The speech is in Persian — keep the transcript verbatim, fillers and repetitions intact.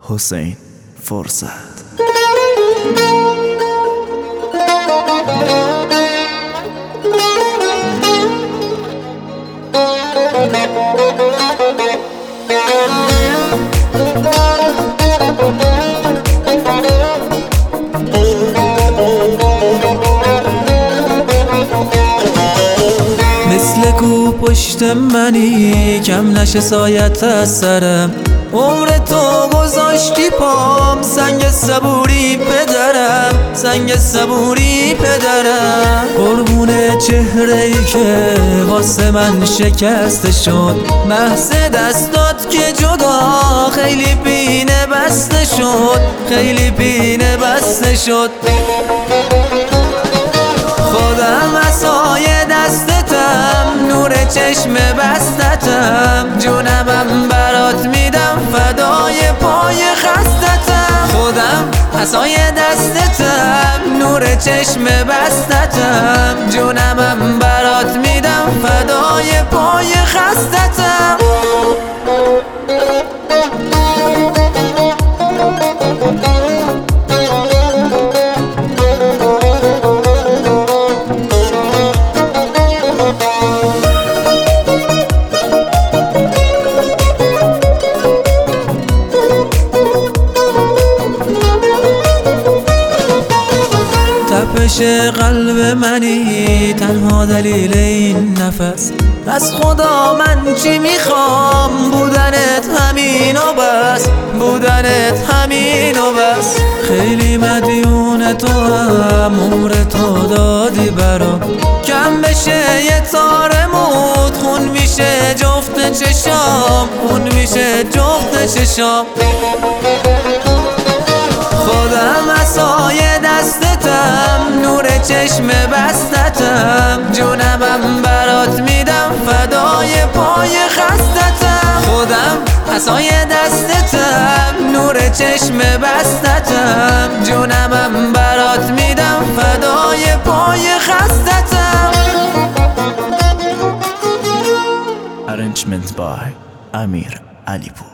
حسین فرصت. مثل کو پشت منی کم نشه سایت از سرم، عمر تو گذاشتی پام سنگ صبوری پدرم، سنگ صبوری پدرم. قربون چهره ای که واسه من شکسته شد، محض دستات که جدا خیلی پینه بسته شد، خیلی پینه بسته شد. خودم عصای دستتم، نور چشم بستتم، جونمم برات میدم فدای پای خستتم. خودم عصای دستتم، نور چشم بستتم، جونمم برات میدم فدای پای خستتم. تپش قلب منی تنها دلیل این نفس، از خدا من چی میخوام؟ بودنت همین و بس، بودنت همین و بس. خیلی مدیون تو هم، عمر تو دادی برام، کم بشه یه تار موت خون میشه جفت چشام، خون میشه جفت چشام. خودم عصای دستتم، نور چشم بستتم، جونمم برات میدم فدای پای خستتم. خودم عصای دستتم، نور چشم بستتم، جونمم برات میدم فدای پای خستتم. Arrangement by امیر علیپور.